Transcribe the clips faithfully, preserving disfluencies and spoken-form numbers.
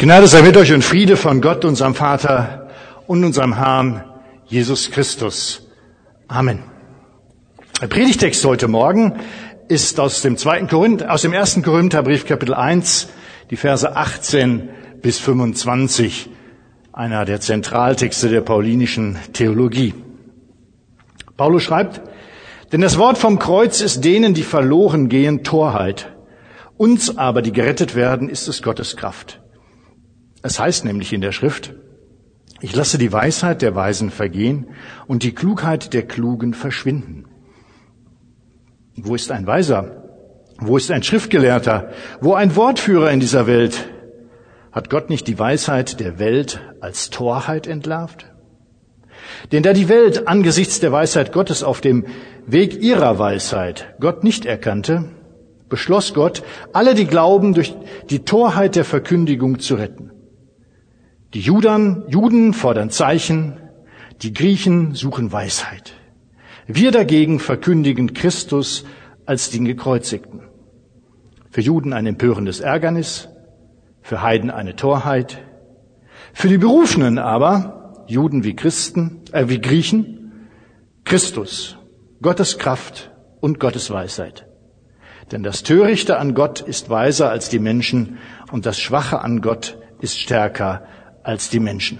Gnade sei mit euch und Friede von Gott, unserem Vater und unserem Herrn Jesus Christus. Amen. Der Predigtext heute Morgen ist aus dem zweiten Korinth, aus dem ersten Korintherbrief, Kapitel eins, die Verse achtzehn bis fünfundzwanzig, einer der Zentraltexte der paulinischen Theologie. Paulus schreibt: Denn das Wort vom Kreuz ist denen, die verloren gehen, Torheit. Uns aber, die gerettet werden, ist es Gottes Kraft. Es heißt nämlich in der Schrift: Ich lasse die Weisheit der Weisen vergehen und die Klugheit der Klugen verschwinden. Wo ist ein Weiser? Wo ist ein Schriftgelehrter? Wo ein Wortführer in dieser Welt? Hat Gott nicht die Weisheit der Welt als Torheit entlarvt? Denn da die Welt angesichts der Weisheit Gottes auf dem Weg ihrer Weisheit Gott nicht erkannte, beschloss Gott, alle, die glauben, durch die Torheit der Verkündigung zu retten. Die Juden, Juden fordern Zeichen, die Griechen suchen Weisheit. Wir dagegen verkündigen Christus als den Gekreuzigten. Für Juden ein empörendes Ärgernis, für Heiden eine Torheit, für die Berufenen aber, Juden wie Christen, äh, wie Griechen, Christus, Gottes Kraft und Gottes Weisheit. Denn das Törichte an Gott ist weiser als die Menschen und das Schwache an Gott ist stärker als die Menschen.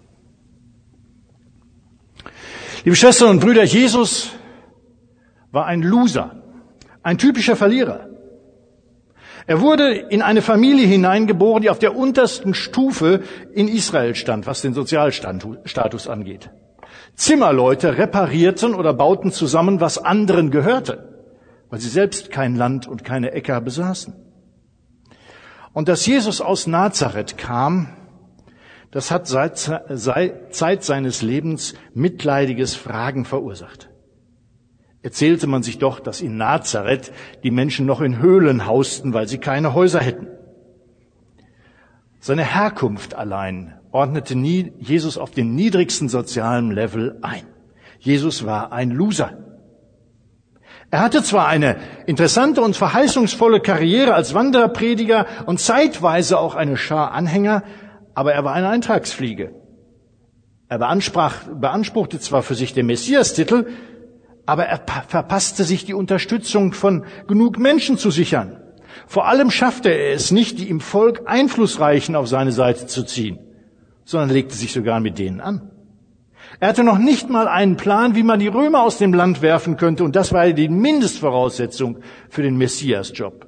Liebe Schwestern und Brüder, Jesus war ein Loser, ein typischer Verlierer. Er wurde in eine Familie hineingeboren, die auf der untersten Stufe in Israel stand, was den Sozialstatus angeht. Zimmerleute reparierten oder bauten zusammen, was anderen gehörte, weil sie selbst kein Land und keine Äcker besaßen. Und dass Jesus aus Nazareth kam, das hat seit, seit Zeit seines Lebens mitleidiges Fragen verursacht. Erzählte man sich doch, dass in Nazareth die Menschen noch in Höhlen hausten, weil sie keine Häuser hätten. Seine Herkunft allein ordnete nie Jesus auf den niedrigsten sozialen Level ein. Jesus war ein Loser. Er hatte zwar eine interessante und verheißungsvolle Karriere als Wanderprediger und zeitweise auch eine Schar Anhänger, aber er war eine Eintagsfliege. Er beanspruchte zwar für sich den Messias-Titel, aber er verpasste sich die Unterstützung von genug Menschen zu sichern. Vor allem schaffte er es nicht, die im Volk Einflussreichen auf seine Seite zu ziehen, sondern legte sich sogar mit denen an. Er hatte noch nicht mal einen Plan, wie man die Römer aus dem Land werfen könnte, und das war die Mindestvoraussetzung für den Messias-Job.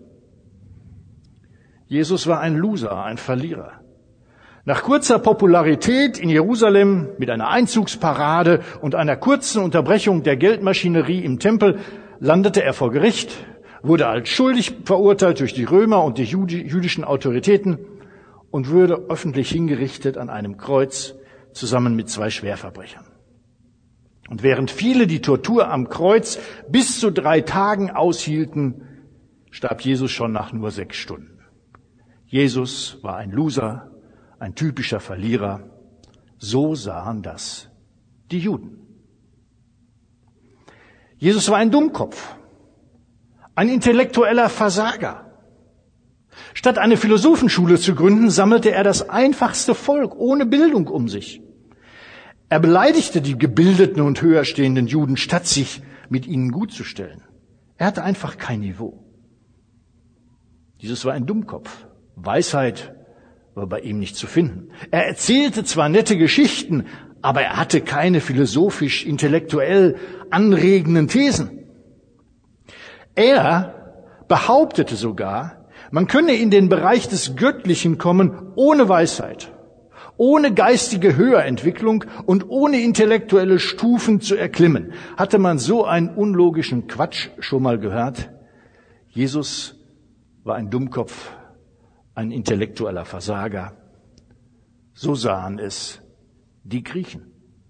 Jesus war ein Loser, ein Verlierer. Nach kurzer Popularität in Jerusalem mit einer Einzugsparade und einer kurzen Unterbrechung der Geldmaschinerie im Tempel landete er vor Gericht, wurde als schuldig verurteilt durch die Römer und die jüdischen Autoritäten und wurde öffentlich hingerichtet an einem Kreuz zusammen mit zwei Schwerverbrechern. Und während viele die Tortur am Kreuz bis zu drei Tagen aushielten, starb Jesus schon nach nur sechs Stunden. Jesus war ein Loser, ein typischer Verlierer. So sahen das die Juden. Jesus war ein Dummkopf, ein intellektueller Versager. Statt eine Philosophenschule zu gründen, sammelte er das einfachste Volk ohne Bildung um sich. Er beleidigte die gebildeten und höherstehenden Juden, statt sich mit ihnen gutzustellen. Er hatte einfach kein Niveau. Jesus war ein Dummkopf. Weisheit war bei ihm nicht zu finden. Er erzählte zwar nette Geschichten, aber er hatte keine philosophisch-intellektuell anregenden Thesen. Er behauptete sogar, man könne in den Bereich des Göttlichen kommen ohne Weisheit, ohne geistige Höherentwicklung und ohne intellektuelle Stufen zu erklimmen. Hatte man so einen unlogischen Quatsch schon mal gehört? Jesus war ein Dummkopf, ein intellektueller Versager. So sahen es die Griechen.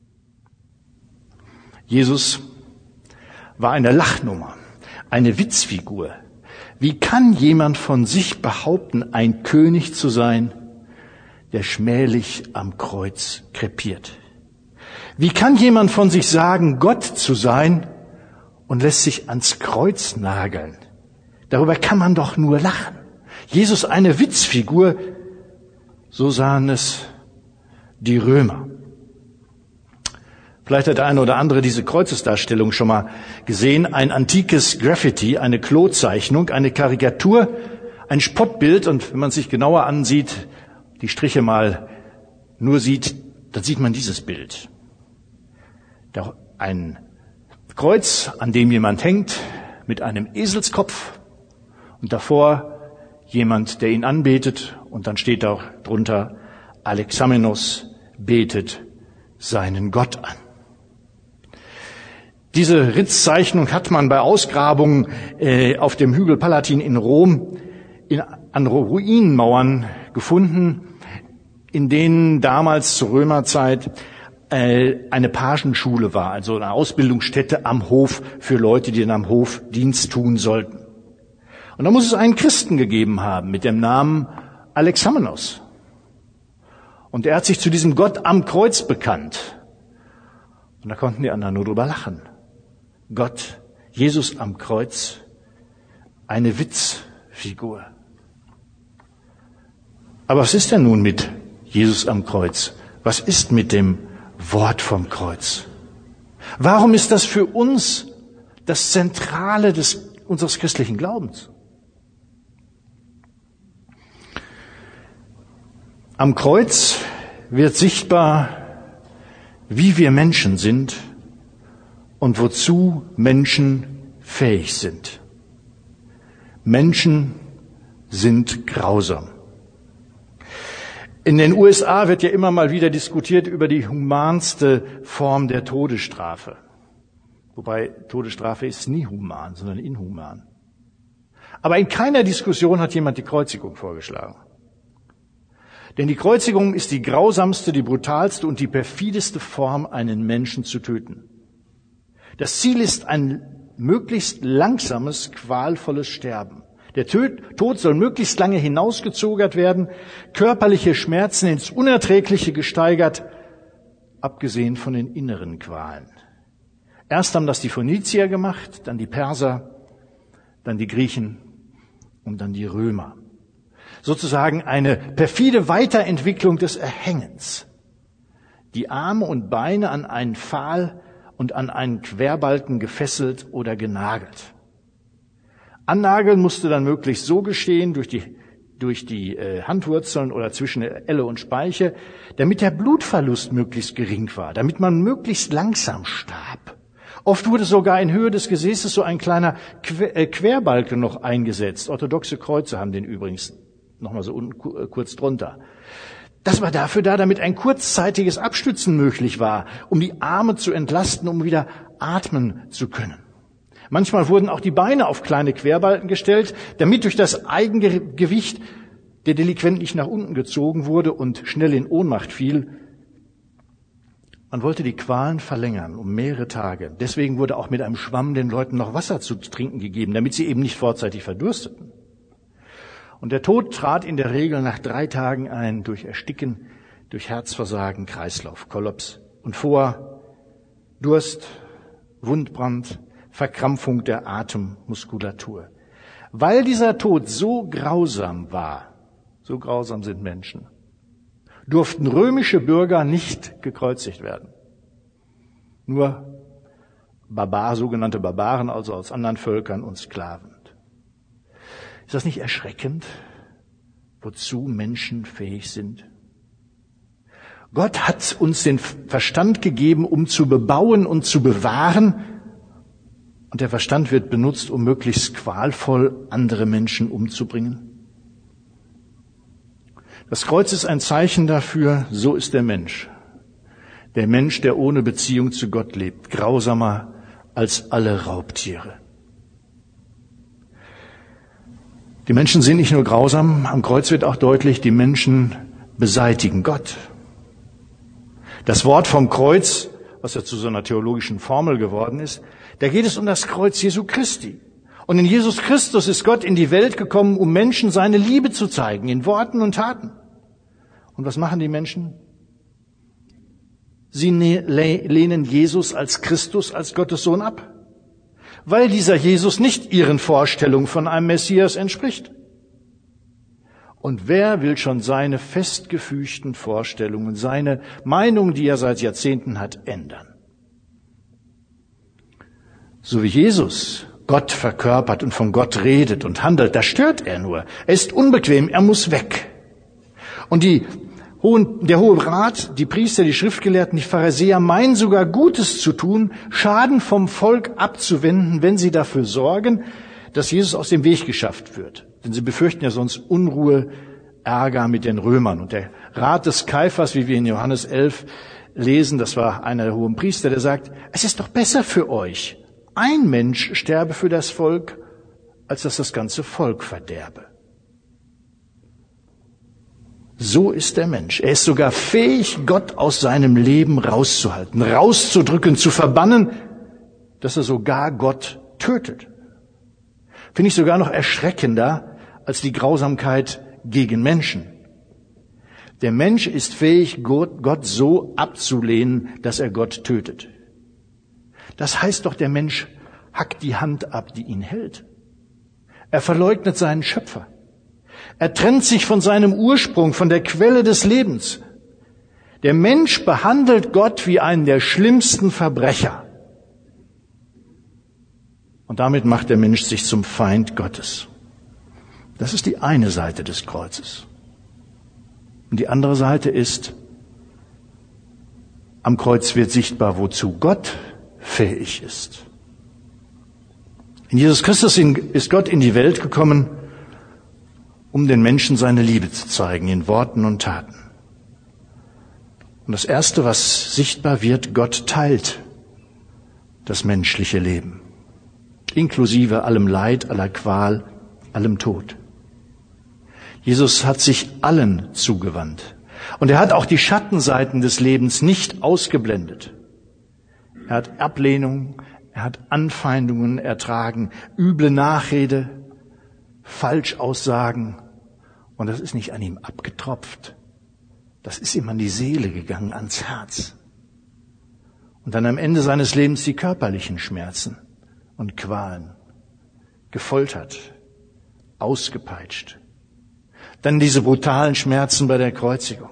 Jesus war eine Lachnummer, eine Witzfigur. Wie kann jemand von sich behaupten, ein König zu sein, der schmählich am Kreuz krepiert? Wie kann jemand von sich sagen, Gott zu sein und lässt sich ans Kreuz nageln? Darüber kann man doch nur lachen. Jesus eine Witzfigur, So sahen es die Römer. Vielleicht hat der eine oder andere diese Kreuzesdarstellung schon mal gesehen. Ein antikes Graffiti, eine Klozeichnung, eine Karikatur, ein Spottbild. Und wenn man sich genauer ansieht, die Striche mal nur sieht, dann sieht man dieses Bild. Ein Kreuz, an dem jemand hängt, mit einem Eselskopf und davor jemand, der ihn anbetet. Und dann steht auch drunter, Alexamenos betet seinen Gott an. Diese Ritzzeichnung hat man bei Ausgrabungen äh, auf dem Hügel Palatin in Rom in, an Ruinenmauern gefunden, in denen damals zur Römerzeit äh, eine Pagenschule war, also eine Ausbildungsstätte am Hof für Leute, die dann am Hof Dienst tun sollten. Und da muss es einen Christen gegeben haben mit dem Namen Alexamenos. Und er hat sich zu diesem Gott am Kreuz bekannt. Und da konnten die anderen nur drüber lachen. Gott, Jesus am Kreuz, eine Witzfigur. Aber was ist denn nun mit Jesus am Kreuz? Was ist mit dem Wort vom Kreuz? Warum ist das für uns das Zentrale des, unseres christlichen Glaubens? Am Kreuz wird sichtbar, wie wir Menschen sind und wozu Menschen fähig sind. Menschen sind grausam. In den U S A wird ja immer mal wieder diskutiert über die humanste Form der Todesstrafe. Wobei Todesstrafe ist nie human, sondern inhuman. Aber in keiner Diskussion hat jemand die Kreuzigung vorgeschlagen. Denn die Kreuzigung ist die grausamste, die brutalste und die perfideste Form, einen Menschen zu töten. Das Ziel ist ein möglichst langsames, qualvolles Sterben. Der Tod soll möglichst lange hinausgezögert werden, körperliche Schmerzen ins Unerträgliche gesteigert, abgesehen von den inneren Qualen. Erst haben das die Phönizier gemacht, dann die Perser, dann die Griechen und dann die Römer. Sozusagen eine perfide Weiterentwicklung des Erhängens. Die Arme und Beine an einen Pfahl und an einen Querbalken gefesselt oder genagelt. Annageln musste dann möglichst so geschehen, durch die, durch die äh, Handwurzeln oder zwischen Elle und Speiche, damit der Blutverlust möglichst gering war, damit man möglichst langsam starb. Oft wurde sogar in Höhe des Gesäßes so ein kleiner Que- äh, Querbalken noch eingesetzt. Orthodoxe Kreuze haben den übrigens nochmal so unten kurz drunter. Das war dafür da, damit ein kurzzeitiges Abstützen möglich war, um die Arme zu entlasten, um wieder atmen zu können. Manchmal wurden auch die Beine auf kleine Querbalken gestellt, damit durch das Eigengewicht der Delinquent nicht nach unten gezogen wurde und schnell in Ohnmacht fiel. Man wollte die Qualen verlängern um mehrere Tage. Deswegen wurde auch mit einem Schwamm den Leuten noch Wasser zu trinken gegeben, damit sie eben nicht vorzeitig verdursteten. Und der Tod trat in der Regel nach drei Tagen ein durch Ersticken, durch Herzversagen, Kreislaufkollaps und vor Durst, Wundbrand, Verkrampfung der Atemmuskulatur. Weil dieser Tod so grausam war, so grausam sind Menschen, durften römische Bürger nicht gekreuzigt werden. Nur Barbar, sogenannte Barbaren, also aus anderen Völkern und Sklaven. Ist das nicht erschreckend, wozu Menschen fähig sind? Gott hat uns den Verstand gegeben, um zu bebauen und zu bewahren. Und der Verstand wird benutzt, um möglichst qualvoll andere Menschen umzubringen. Das Kreuz ist ein Zeichen dafür, so ist der Mensch. Der Mensch, der ohne Beziehung zu Gott lebt, grausamer als alle Raubtiere. Die Menschen sind nicht nur grausam, am Kreuz wird auch deutlich, die Menschen beseitigen Gott. Das Wort vom Kreuz, was ja zu so einer theologischen Formel geworden ist, da geht es um das Kreuz Jesu Christi. Und in Jesus Christus ist Gott in die Welt gekommen, um Menschen seine Liebe zu zeigen, in Worten und Taten. Und was machen die Menschen? Sie lehnen Jesus als Christus, als Gottes Sohn ab, weil dieser Jesus nicht ihren Vorstellungen von einem Messias entspricht. Und wer will schon seine festgefügten Vorstellungen, seine Meinung, die er seit Jahrzehnten hat, ändern? So wie Jesus Gott verkörpert und von Gott redet und handelt, da stört er nur. Er ist unbequem, er muss weg. Und die hohen, der Hohe Rat, die Priester, die Schriftgelehrten, die Pharisäer meinen sogar Gutes zu tun, Schaden vom Volk abzuwenden, wenn sie dafür sorgen, dass Jesus aus dem Weg geschafft wird. Denn sie befürchten ja sonst Unruhe, Ärger mit den Römern. Und der Rat des Kaiphas, wie wir in Johannes elf lesen, das war einer der hohen Priester, der sagt, es ist doch besser für euch, ein Mensch sterbe für das Volk, als dass das ganze Volk verderbe. So ist der Mensch. Er ist sogar fähig, Gott aus seinem Leben rauszuhalten, rauszudrücken, zu verbannen, dass er sogar Gott tötet. Finde ich sogar noch erschreckender als die Grausamkeit gegen Menschen. Der Mensch ist fähig, Gott so abzulehnen, dass er Gott tötet. Das heißt doch, der Mensch hackt die Hand ab, die ihn hält. Er verleugnet seinen Schöpfer. Er trennt sich von seinem Ursprung, von der Quelle des Lebens. Der Mensch behandelt Gott wie einen der schlimmsten Verbrecher. Und damit macht der Mensch sich zum Feind Gottes. Das ist die eine Seite des Kreuzes. Und die andere Seite ist, am Kreuz wird sichtbar, wozu Gott fähig ist. In Jesus Christus ist Gott in die Welt gekommen, um den Menschen seine Liebe zu zeigen, in Worten und Taten. Und das Erste, was sichtbar wird, Gott teilt das menschliche Leben, inklusive allem Leid, aller Qual, allem Tod. Jesus hat sich allen zugewandt. Und er hat auch die Schattenseiten des Lebens nicht ausgeblendet. Er hat Ablehnung, er hat Anfeindungen ertragen, üble Nachrede, Falschaussagen. Und das ist nicht an ihm abgetropft. Das ist ihm an die Seele gegangen, ans Herz. Und dann am Ende seines Lebens die körperlichen Schmerzen und Qualen. Gefoltert, ausgepeitscht. Dann diese brutalen Schmerzen bei der Kreuzigung.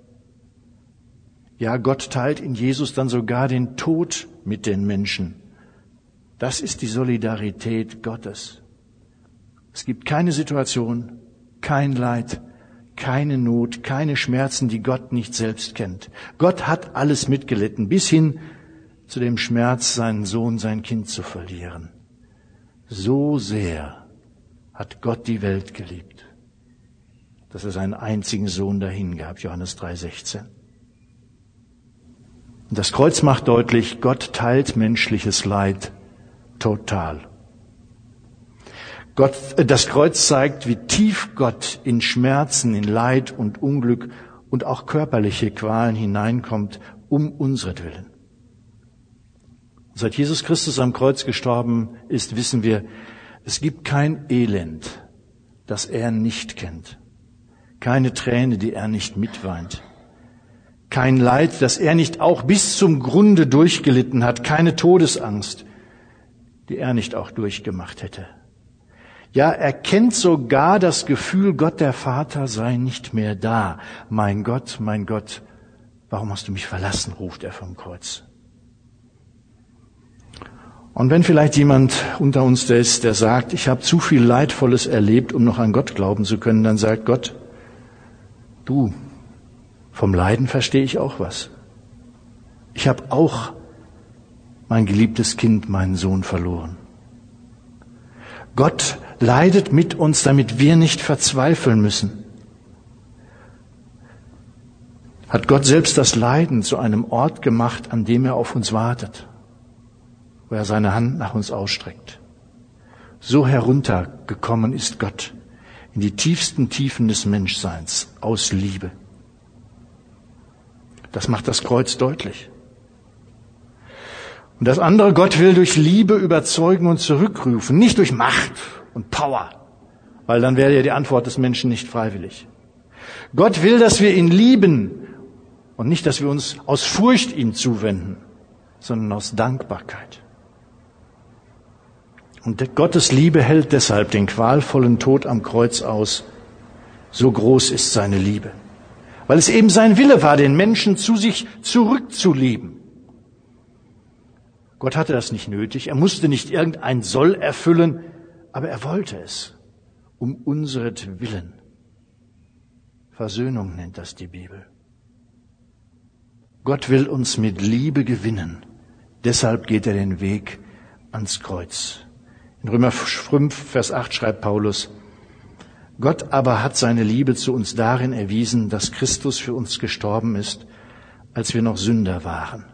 Ja, Gott teilt in Jesus dann sogar den Tod mit den Menschen. Das ist die Solidarität Gottes. Es gibt keine Situation, kein Leid, keine Not, keine Schmerzen, die Gott nicht selbst kennt. Gott hat alles mitgelitten, bis hin zu dem Schmerz, seinen Sohn, sein Kind zu verlieren. So sehr hat Gott die Welt geliebt, dass er seinen einzigen Sohn dahingab, Johannes drei sechzehn. Und das Kreuz macht deutlich, Gott teilt menschliches Leid total. Gott, das Kreuz zeigt, wie tief Gott in Schmerzen, in Leid und Unglück und auch körperliche Qualen hineinkommt, um unsretwillen. Seit Jesus Christus am Kreuz gestorben ist, wissen wir, es gibt kein Elend, das er nicht kennt. Keine Träne, die er nicht mitweint. Kein Leid, das er nicht auch bis zum Grunde durchgelitten hat. Keine Todesangst, die er nicht auch durchgemacht hätte. Ja, er kennt sogar das Gefühl, Gott der Vater sei nicht mehr da. Mein Gott, mein Gott, warum hast du mich verlassen, ruft er vom Kreuz. Und wenn vielleicht jemand unter uns da ist, der sagt, ich habe zu viel Leidvolles erlebt, um noch an Gott glauben zu können, dann sagt Gott, du, vom Leiden verstehe ich auch was. Ich habe auch mein geliebtes Kind, meinen Sohn, verloren. Gott leidet mit uns, damit wir nicht verzweifeln müssen. Hat Gott selbst das Leiden zu einem Ort gemacht, an dem er auf uns wartet, wo er seine Hand nach uns ausstreckt. So heruntergekommen ist Gott in die tiefsten Tiefen des Menschseins aus Liebe. Das macht das Kreuz deutlich. Und das andere, Gott will durch Liebe überzeugen und zurückrufen, nicht durch Macht und Power, weil dann wäre ja die Antwort des Menschen nicht freiwillig. Gott will, dass wir ihn lieben und nicht, dass wir uns aus Furcht ihm zuwenden, sondern aus Dankbarkeit. Und Gottes Liebe hält deshalb den qualvollen Tod am Kreuz aus, So groß ist seine Liebe. Weil es eben sein Wille war, den Menschen zu sich zurückzulieben. Gott hatte das nicht nötig. Er musste nicht irgendein Soll erfüllen, aber er wollte es. Um unseretwillen. Versöhnung nennt das die Bibel. Gott will uns mit Liebe gewinnen. Deshalb geht er den Weg ans Kreuz. In Römer fünf, Vers acht schreibt Paulus, Gott aber hat seine Liebe zu uns darin erwiesen, dass Christus für uns gestorben ist, als wir noch Sünder waren.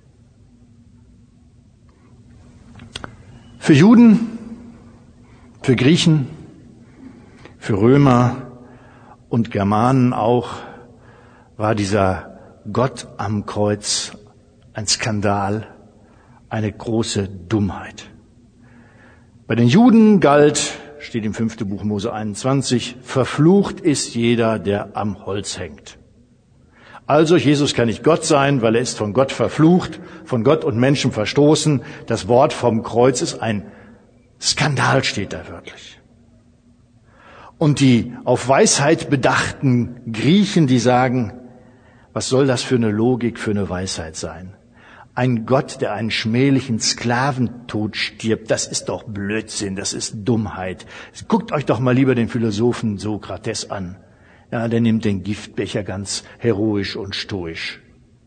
Für Juden, für Griechen, für Römer und Germanen auch war dieser Gott am Kreuz ein Skandal, eine große Dummheit. Bei den Juden galt, steht im fünften Buch Mose einundzwanzig, verflucht ist jeder, der am Holz hängt. Also Jesus kann nicht Gott sein, weil er ist von Gott verflucht, von Gott und Menschen verstoßen. Das Wort vom Kreuz ist ein Skandal, steht da wörtlich. Und die auf Weisheit bedachten Griechen, die sagen, was soll das für eine Logik, für eine Weisheit sein? Ein Gott, der einen schmählichen Sklaventod stirbt, das ist doch Blödsinn, das ist Dummheit. Guckt euch doch mal lieber den Philosophen Sokrates an. Ja, der nimmt den Giftbecher ganz heroisch und stoisch.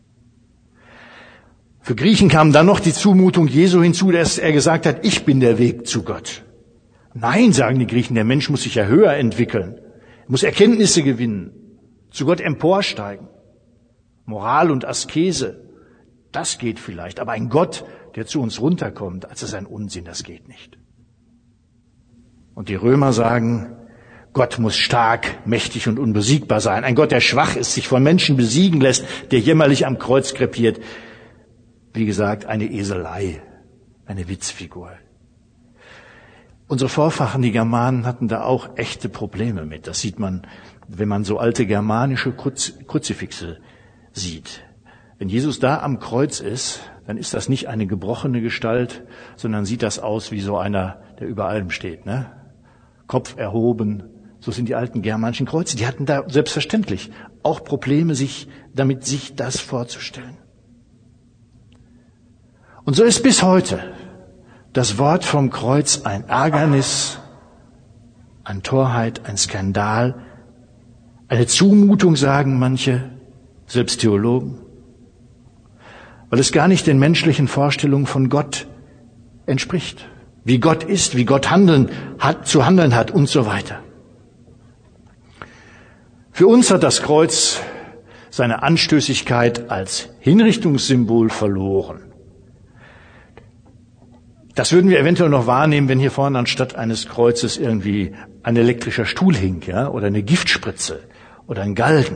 Für Griechen kam dann noch die Zumutung Jesu hinzu, dass er gesagt hat, ich bin der Weg zu Gott. Nein, sagen die Griechen, der Mensch muss sich ja höher entwickeln, muss Erkenntnisse gewinnen, zu Gott emporsteigen. Moral und Askese, das geht vielleicht, aber ein Gott, der zu uns runterkommt, das ist ein Unsinn, das geht nicht. Und die Römer sagen, Gott muss stark, mächtig und unbesiegbar sein. Ein Gott, der schwach ist, sich von Menschen besiegen lässt, der jämmerlich am Kreuz krepiert. Wie gesagt, eine Eselei, eine Witzfigur. Unsere Vorfahren, die Germanen, hatten da auch echte Probleme mit. Das sieht man, wenn man so alte germanische Kruz- Kruzifixe sieht. Wenn Jesus da am Kreuz ist, dann ist das nicht eine gebrochene Gestalt, sondern sieht das aus wie so einer, der über allem steht, ne? Kopf erhoben. So sind die alten germanischen Kreuze. Die hatten da selbstverständlich auch Probleme, sich damit sich das vorzustellen. Und so ist bis heute das Wort vom Kreuz ein Ärgernis, eine Torheit, ein Skandal, eine Zumutung, sagen manche, selbst Theologen, weil es gar nicht den menschlichen Vorstellungen von Gott entspricht. Wie Gott ist, wie Gott handeln hat, zu handeln hat und so weiter. Für uns hat das Kreuz seine Anstößigkeit als Hinrichtungssymbol verloren. Das würden wir eventuell noch wahrnehmen, wenn hier vorne anstatt eines Kreuzes irgendwie ein elektrischer Stuhl hing, ja, oder eine Giftspritze oder ein Galgen.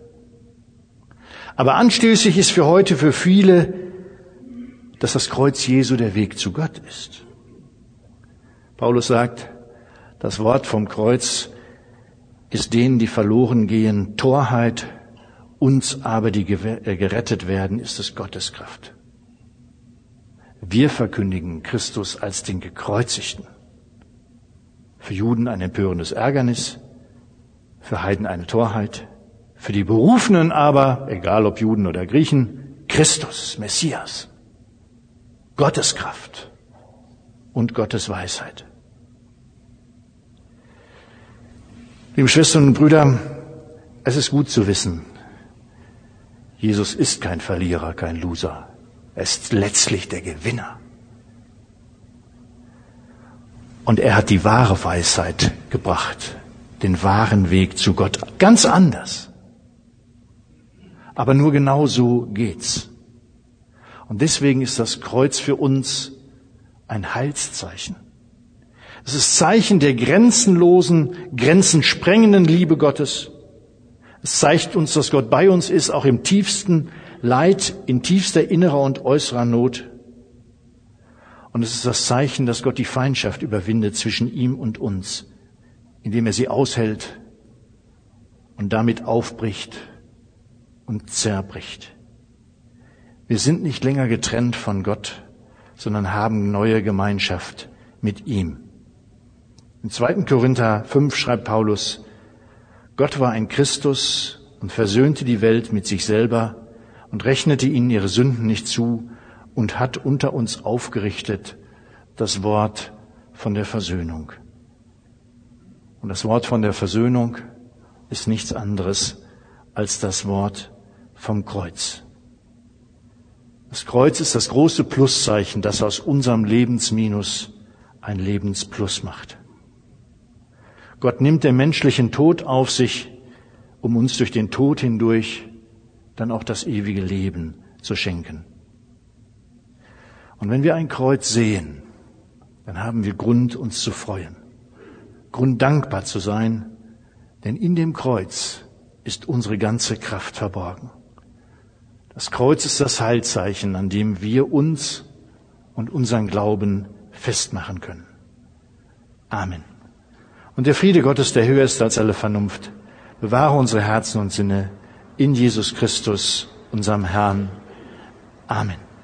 Aber anstößig ist für heute für viele, dass das Kreuz Jesu der Weg zu Gott ist. Paulus sagt, das Wort vom Kreuz ist denen, die verloren gehen, Torheit, uns aber, die gerettet werden, ist es Gottes Kraft. Wir verkündigen Christus als den Gekreuzigten. Für Juden ein empörendes Ärgernis, für Heiden eine Torheit, für die Berufenen aber, egal ob Juden oder Griechen, Christus, Messias, Gottes Kraft und Gottes Weisheit. Liebe Schwestern und Brüder, es ist gut zu wissen, Jesus ist kein Verlierer, kein Loser. Er ist letztlich der Gewinner. Und er hat die wahre Weisheit gebracht, den wahren Weg zu Gott. Ganz anders. Aber nur genau so geht's. Und deswegen ist das Kreuz für uns ein Heilszeichen. Es ist Zeichen der grenzenlosen, grenzensprengenden Liebe Gottes. Es zeigt uns, dass Gott bei uns ist, auch im tiefsten Leid, in tiefster innerer und äußerer Not. Und es ist das Zeichen, dass Gott die Feindschaft überwindet zwischen ihm und uns, indem er sie aushält und damit aufbricht und zerbricht. Wir sind nicht länger getrennt von Gott, sondern haben neue Gemeinschaft mit ihm. Im zweiten Korinther fünf schreibt Paulus, Gott war ein Christus und versöhnte die Welt mit sich selber und rechnete ihnen ihre Sünden nicht zu und hat unter uns aufgerichtet das Wort von der Versöhnung. Und das Wort von der Versöhnung ist nichts anderes als das Wort vom Kreuz. Das Kreuz ist das große Pluszeichen, das aus unserem Lebensminus ein Lebensplus macht. Gott nimmt den menschlichen Tod auf sich, um uns durch den Tod hindurch dann auch das ewige Leben zu schenken. Und wenn wir ein Kreuz sehen, dann haben wir Grund, uns zu freuen, Grund, dankbar zu sein, denn in dem Kreuz ist unsere ganze Kraft verborgen. Das Kreuz ist das Heilzeichen, an dem wir uns und unseren Glauben festmachen können. Amen. Und der Friede Gottes, der höher ist als alle Vernunft, bewahre unsere Herzen und Sinne in Jesus Christus, unserem Herrn. Amen.